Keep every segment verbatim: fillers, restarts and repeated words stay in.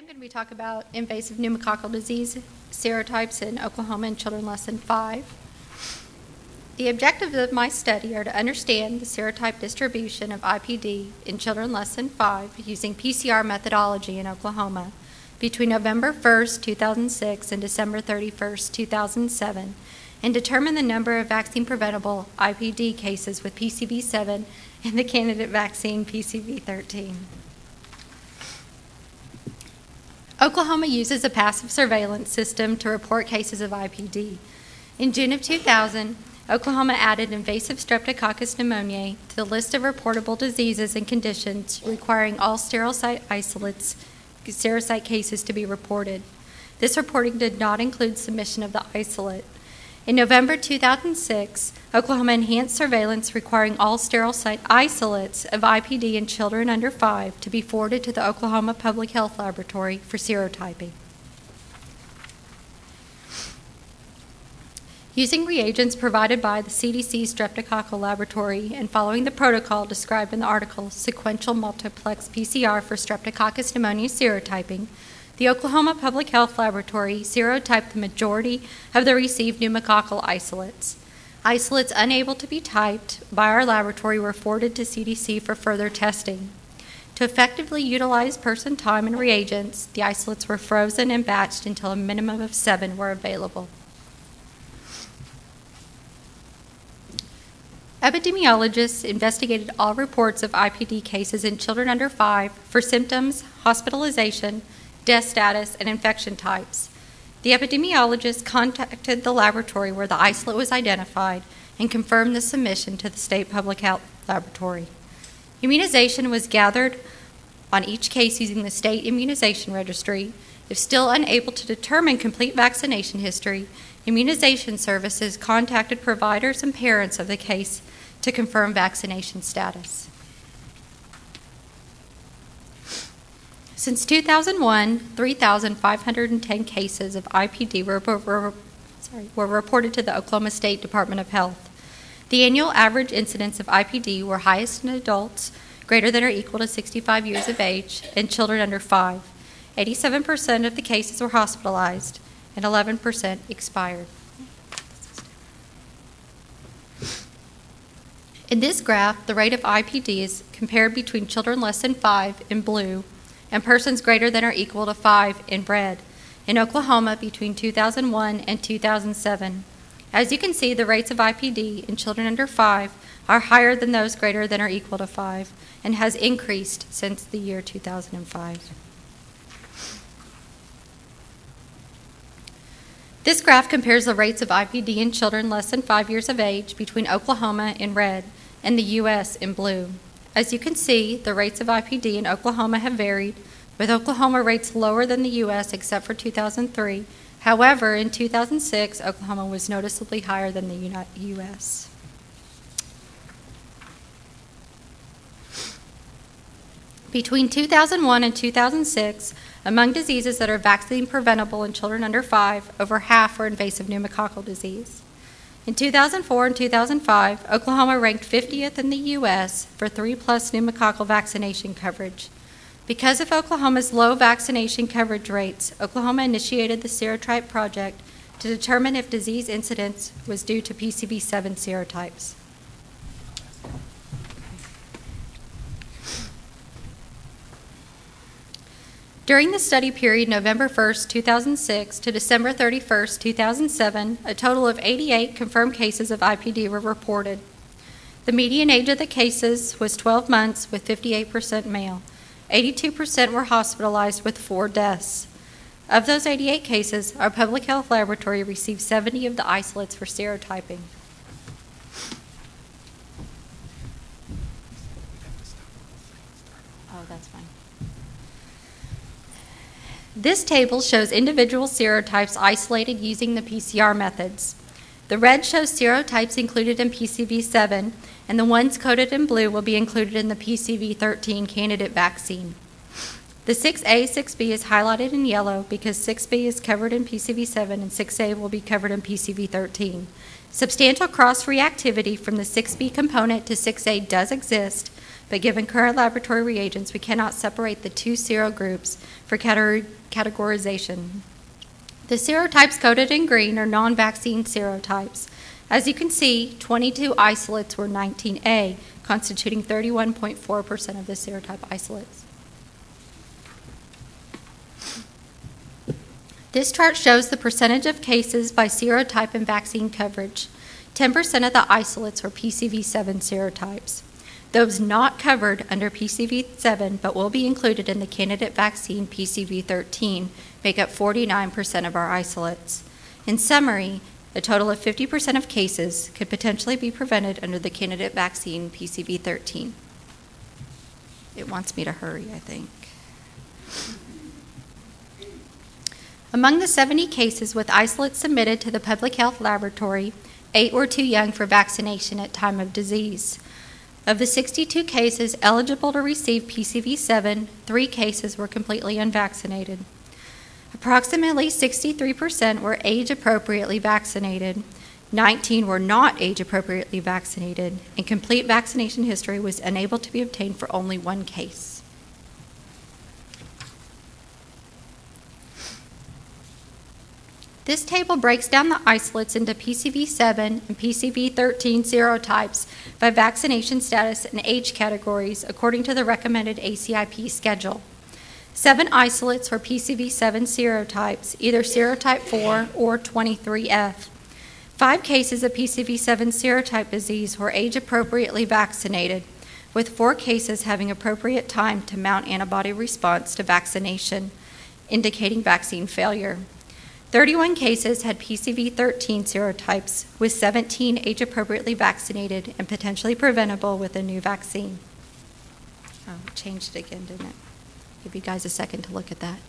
I'm going to be talking about invasive pneumococcal disease serotypes in Oklahoma in children less than five. The objectives of my study are to understand the serotype distribution of I P D in children less than five using P C R methodology in Oklahoma between November first, two thousand six and December thirty-first, two thousand seven, and determine the number of vaccine-preventable I P D cases with P C V seven and the candidate vaccine P C V thirteen. Oklahoma uses a passive surveillance system to report cases of I P D. In June of two thousand, Oklahoma added invasive Streptococcus pneumoniae to the list of reportable diseases and conditions requiring all sterile site isolates, serotype cases to be reported. This reporting did not include submission of the isolate. In November two thousand six, Oklahoma enhanced surveillance requiring all sterile site isolates of I P D in children under five to be forwarded to the Oklahoma Public Health Laboratory for serotyping. Using reagents provided by the C D C Streptococcal Laboratory and following the protocol described in the article Sequential Multiplex P C R for Streptococcus pneumoniae serotyping, the Oklahoma Public Health Laboratory serotyped the majority of the received pneumococcal isolates. Isolates unable to be typed by our laboratory were forwarded to C D C for further testing. To effectively utilize person time and reagents, the isolates were frozen and batched until a minimum of seven were available. Epidemiologists investigated all reports of I P D cases in children under five for symptoms, hospitalization, death status, and infection types. The epidemiologists contacted the laboratory where the isolate was identified and confirmed the submission to the State Public Health Laboratory. Immunization was gathered on each case using the State Immunization Registry. If still unable to determine complete vaccination history, Immunization Services contacted providers and parents of the case to confirm vaccination status. Since two thousand one, three thousand five hundred ten cases of I P D were, were, sorry, were reported to the Oklahoma State Department of Health. The annual average incidence of I P D were highest in adults greater than or equal to sixty-five years of age and children under five. eighty-seven percent of the cases were hospitalized and eleven percent expired. In this graph, the rate of I P D is compared between children less than five in blue and persons greater than or equal to five in red in Oklahoma between two thousand one and two thousand seven. As you can see, the rates of I P D in children under five are higher than those greater than or equal to five and has increased since the year two thousand five. This graph compares the rates of I P D in children less than five years of age between Oklahoma in red and the U S in blue. As you can see, the rates of I P D in Oklahoma have varied, with Oklahoma rates lower than the U S except for two thousand three. However, in two thousand six, Oklahoma was noticeably higher than the U S Between two thousand one and two thousand six, among diseases that are vaccine preventable in children under five, over half were invasive pneumococcal disease. In two thousand four and two thousand five, Oklahoma ranked fiftieth in the U S for three plus pneumococcal vaccination coverage. Because of Oklahoma's low vaccination coverage rates, Oklahoma initiated the Serotype Project to determine if disease incidence was due to P C V seven serotypes. During the study period November first, two thousand six to December thirty-first, two thousand seven, a total of eighty-eight confirmed cases of I P D were reported. The median age of the cases was twelve months with fifty-eight percent male. eighty-two percent were hospitalized with four deaths. Of those eighty-eight cases, our public health laboratory received seventy of the isolates for serotyping. Oh, that's fine. This table shows individual serotypes isolated using the P C R methods. The red shows serotypes included in P C V seven, and the ones coded in blue will be included in the P C V thirteen candidate vaccine. The six A, six B is highlighted in yellow because six B is covered in P C V seven and six A will be covered in P C V thirteen. Substantial cross-reactivity from the six B component to six A does exist, but given current laboratory reagents, we cannot separate the two serogroups for categor- categorization. The serotypes coded in green are non-vaccine serotypes. As you can see, twenty-two isolates were nineteen A, constituting thirty-one point four percent of the serotype isolates. This chart shows the percentage of cases by serotype and vaccine coverage. ten percent of the isolates were P C V seven serotypes. Those not covered under P C V seven but will be included in the candidate vaccine P C V thirteen make up forty-nine percent of our isolates. In summary, a total of fifty percent of cases could potentially be prevented under the candidate vaccine P C V thirteen. It wants me to hurry, I think. Among the seventy cases with isolates submitted to the public health laboratory, eight were too young for vaccination at time of disease. Of the sixty-two cases eligible to receive P C V seven, three cases were completely unvaccinated. Approximately sixty-three percent were age-appropriately vaccinated, nineteen were not age-appropriately vaccinated, and complete vaccination history was unable to be obtained for only one case. This table breaks down the isolates into P C V seven and P C V thirteen serotypes by vaccination status and age categories according to the recommended A C I P schedule. Seven isolates were P C V seven serotypes, either serotype four or twenty-three F. Five cases of P C V seven serotype disease were age-appropriately vaccinated, with four cases having appropriate time to mount antibody response to vaccination, indicating vaccine failure. thirty-one cases had P C V thirteen serotypes, with seventeen age-appropriately vaccinated and potentially preventable with a new vaccine. Oh, it changed it again, didn't it? Give you guys a second to look at that.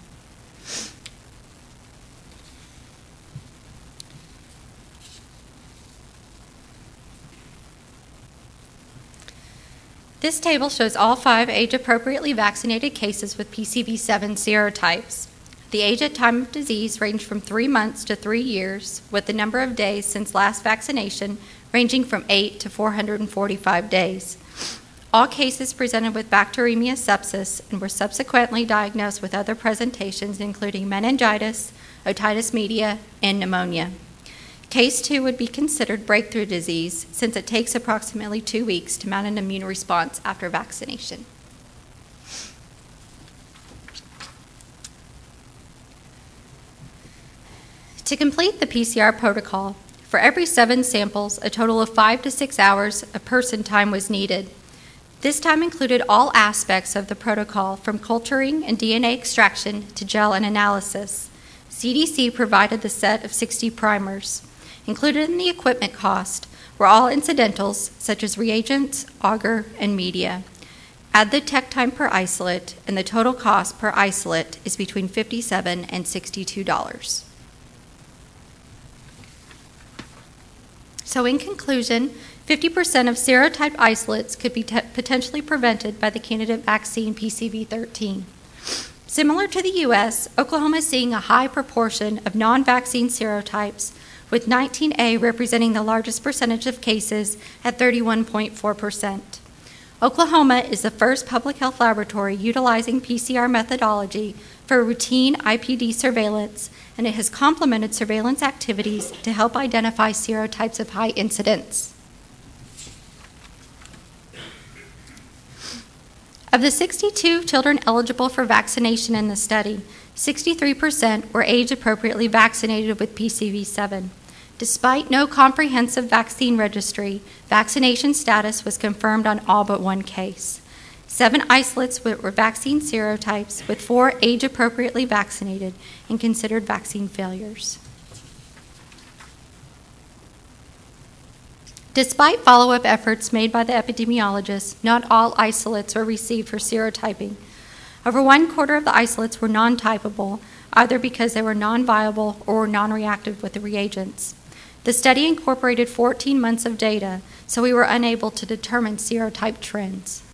This table shows all five age-appropriately vaccinated cases with P C V seven serotypes. The age at time of disease ranged from three months to three years, with the number of days since last vaccination ranging from eight to four hundred forty-five days. All cases presented with bacteremia sepsis and were subsequently diagnosed with other presentations including meningitis, otitis media, and pneumonia. Case two would be considered breakthrough disease since it takes approximately two weeks to mount an immune response after vaccination. To complete the P C R protocol, for every seven samples, a total of five to six hours of person time was needed. This time included all aspects of the protocol, from culturing and D N A extraction to gel and analysis. C D C provided the set of sixty primers. Included in the equipment cost were all incidentals, such as reagents, agar, and media. Add the tech time per isolate, and the total cost per isolate is between fifty-seven dollars and sixty-two dollars. So in conclusion, fifty percent of serotype isolates could be te- potentially prevented by the candidate vaccine P C V thirteen. Similar to the U S, Oklahoma is seeing a high proportion of non-vaccine serotypes, with nineteen A representing the largest percentage of cases at thirty-one point four percent. Oklahoma is the first public health laboratory utilizing P C R methodology for routine I P D surveillance, and it has complemented surveillance activities to help identify serotypes of high incidence. Of the sixty-two children eligible for vaccination in the study, sixty-three percent were age-appropriately vaccinated with P C V seven. Despite no comprehensive vaccine registry, vaccination status was confirmed on all but one case. Seven isolates were vaccine serotypes, with four age-appropriately vaccinated and considered vaccine failures. Despite follow-up efforts made by the epidemiologists, not all isolates were received for serotyping. Over one quarter of the isolates were non-typable, either because they were non-viable or non-reactive with the reagents. The study incorporated fourteen months of data, so we were unable to determine serotype trends.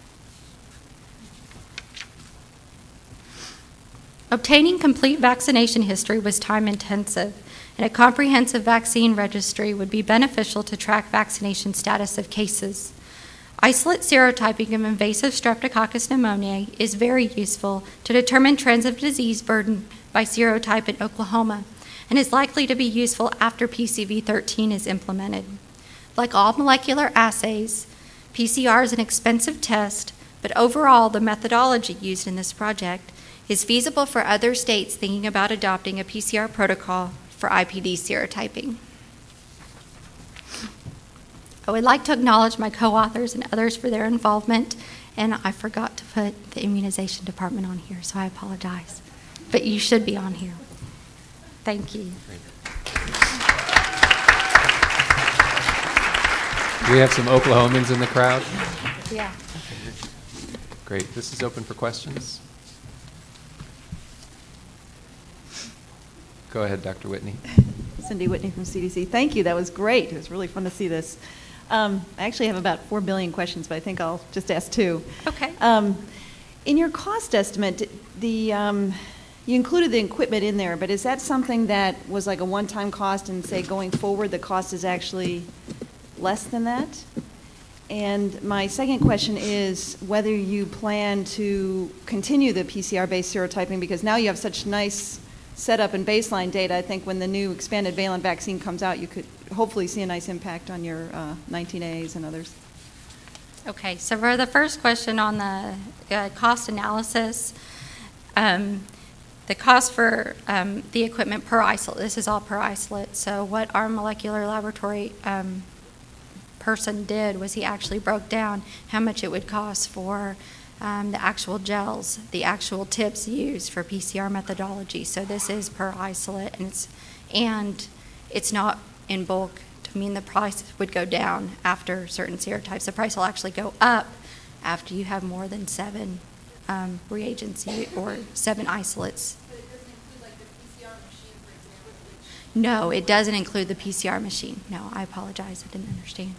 Obtaining complete vaccination history was time-intensive, and a comprehensive vaccine registry would be beneficial to track vaccination status of cases. Isolate serotyping of invasive Streptococcus pneumoniae is very useful to determine trends of disease burden by serotype in Oklahoma and is likely to be useful after P C V thirteen is implemented. Like all molecular assays, P C R is an expensive test, but overall the methodology used in this project is feasible for other states thinking about adopting a P C R protocol for I P D serotyping. I would like to acknowledge my co-authors and others for their involvement, and I forgot to put the immunization department on here, so I apologize. But you should be on here. Thank you. Do we have some Oklahomans in the crowd? Yeah. Great. This is open for questions. Go ahead, Doctor Whitney. Cindy Whitney from C D C. Thank you. That was great. It was really fun to see this. Um, I actually have about four billion questions, but I think I'll just ask two. Okay. Um, in your cost estimate, the um, you included the equipment in there, but is that something that was like a one-time cost, and say going forward the cost is actually less than that? And my second question is whether you plan to continue the P C R-based serotyping, because now you have such nice setup and baseline data. I think when the new expanded valent vaccine comes out, you could hopefully see a nice impact on your uh, nineteen A's and others. Okay, so for the first question on the uh, cost analysis, um, the cost for um, the equipment per isolate, this is all per isolate, so what our molecular laboratory um, person did was he actually broke down how much it would cost for um, the actual gels, the actual tips used for P C R methodology. So this is per isolate, and it's, and it's not in bulk to mean the price would go down after certain serotypes. The price will actually go up after you have more than seven um, reagents or seven isolates. But it doesn't include like the P C R machine, for example, which No, it doesn't include the P C R machine. No, I apologize. I didn't understand.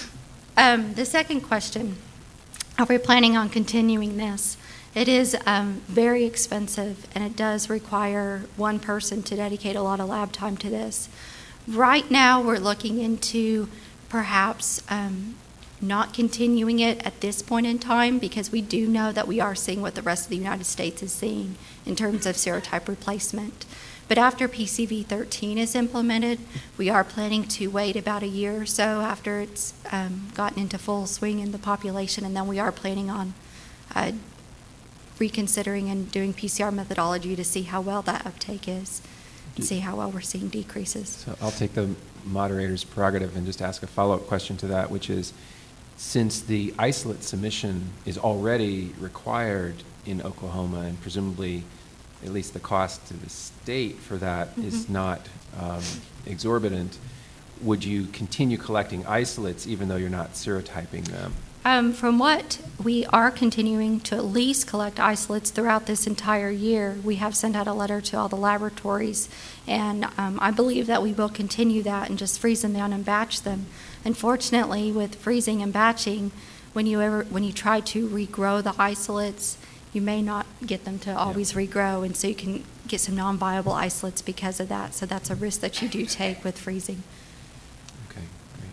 Um, the second question, are we planning on continuing this? It is um, very expensive, and it does require one person to dedicate a lot of lab time to this. Right now, we're looking into perhaps um, not continuing it at this point in time, because we do know that we are seeing what the rest of the United States is seeing in terms of serotype replacement. But after P C V thirteen is implemented, we are planning to wait about a year or so after it's um, gotten into full swing in the population, and then we are planning on uh, reconsidering and doing P C R methodology to see how well that uptake is and see how well we're seeing decreases. So I'll take the moderator's prerogative and just ask a follow-up question to that, which is, since the isolate submission is already required in Oklahoma, and presumably at least the cost to the state for that mm-hmm. is not um, exorbitant, would you continue collecting isolates even though you're not serotyping them? Um, from what we are continuing to at least collect isolates throughout this entire year. We have sent out a letter to all the laboratories, and um, I believe that we will continue that and just freeze them down and batch them. Unfortunately, with freezing and batching, when you ever when you try to regrow the isolates, you may not get them to always yeah. regrow, and so you can get some non-viable isolates because of that. So that's a risk that you do take with freezing. Okay, great.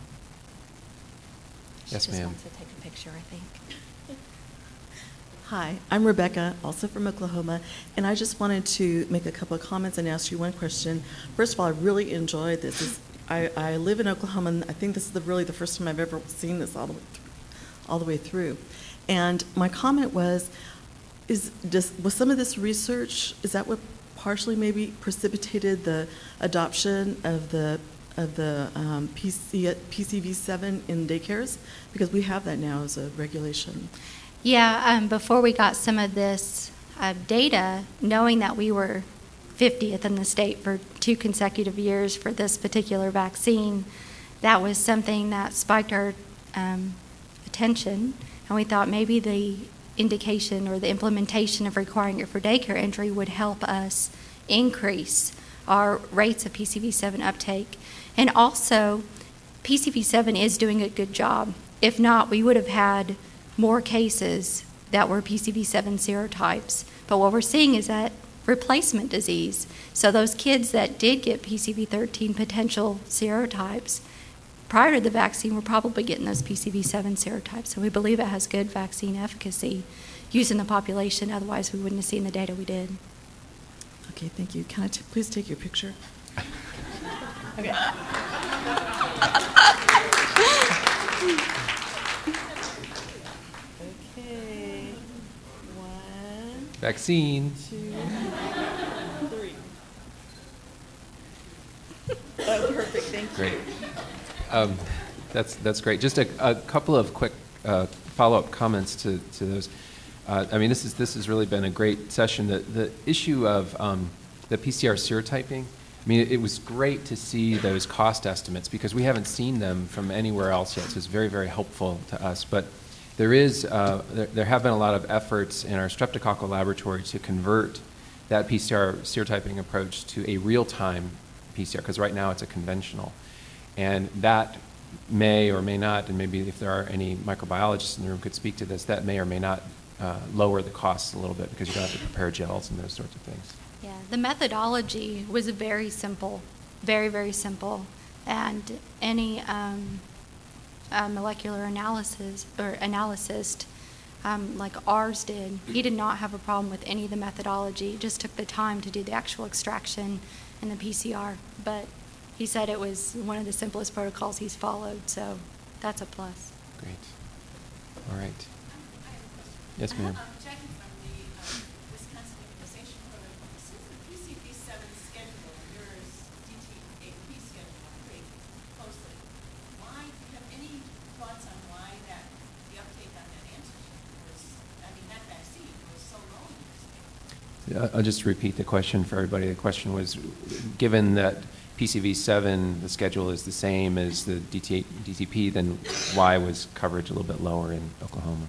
She Yes, just ma'am. wants to take a picture, I think. Hi, I'm Rebecca, also from Oklahoma, and I just wanted to make a couple of comments and ask you one question. First of all, I really enjoyed this. This I, I live in Oklahoma, and I think this is the, really the first time I've ever seen this all the way through. All the way through. And my comment was, Is does, was some of this research, is that what partially maybe precipitated the adoption of the of the um, P C V seven in daycares? Because we have that now as a regulation. Yeah, um, before we got some of this uh, data, knowing that we were fiftieth in the state for two consecutive years for this particular vaccine, that was something that spiked our um, attention, and we thought maybe the indication or the implementation of requiring it for daycare entry would help us increase our rates of P C V seven uptake. And also, P C V seven is doing a good job. If not, we would have had more cases that were P C V seven serotypes. But what we're seeing is that replacement disease. So those kids that did get P C V thirteen potential serotypes, prior to the vaccine were probably getting those P C V seven serotypes. So we believe it has good vaccine efficacy used in the population. Otherwise, we wouldn't have seen the data we did. Okay, thank you. Can I t- please take your picture? Okay. Okay. One, Vaccine. two, three. Oh, perfect. Thank you. Great. Um, that's that's great. Just a, a couple of quick uh, follow-up comments to, to those. Uh, I mean, this is this has really been a great session. The the issue of um, the P C R serotyping. I mean, it, it was great to see those cost estimates because we haven't seen them from anywhere else yet. So it's very very helpful to us. But there is uh, there, there have been a lot of efforts in our streptococcal laboratory to convert that P C R serotyping approach to a real-time P C R because right now it's a conventional. And that may or may not, and maybe if there are any microbiologists in the room could speak to this, that may or may not uh, lower the costs a little bit because you don't have to prepare gels and those sorts of things. Yeah, the methodology was very simple, very, very simple. And any um, uh, molecular analysis or analyst, um, like ours did, he did not have a problem with any of the methodology. It just took the time to do the actual extraction and the P C R. But he said it was one of the simplest protocols he's followed, so that's a plus. Great. All right. Yes, ma'am. Um, Jackie from the um, Wisconsin Immunization Program. Since the P C V seven schedule mirrors D T A P schedule pretty closely, why, do you have any thoughts on why that, the uptake on that antigen was, I mean, that vaccine was so low in your state? Uh, I'll just repeat the question for everybody. The question was, given that P C V seven, the schedule is the same as the D T P, then why was coverage a little bit lower in Oklahoma?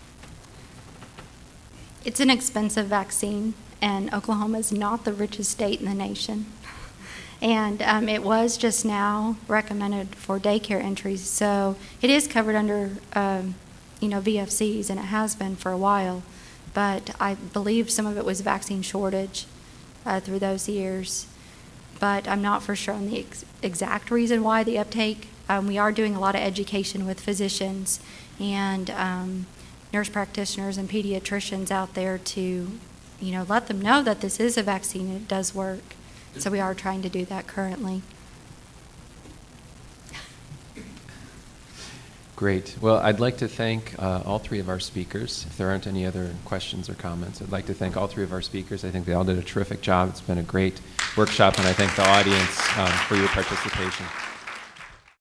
It's an expensive vaccine, and Oklahoma is not the richest state in the nation. And um, it was just now recommended for daycare entries, so it is covered under, um, you know, V F Cs, and it has been for a while. But I believe some of it was vaccine shortage uh, through those years. But I'm not for sure on the ex- exact reason why the uptake. Um, we are doing a lot of education with physicians and um, nurse practitioners and pediatricians out there to, you know, let them know that this is a vaccine and it does work. So we are trying to do that currently. Great. Well, I'd like to thank uh, all three of our speakers. If there aren't any other questions or comments, I'd like to thank all three of our speakers. I think they all did a terrific job. It's been a great workshop, and I thank the audience um, for your participation.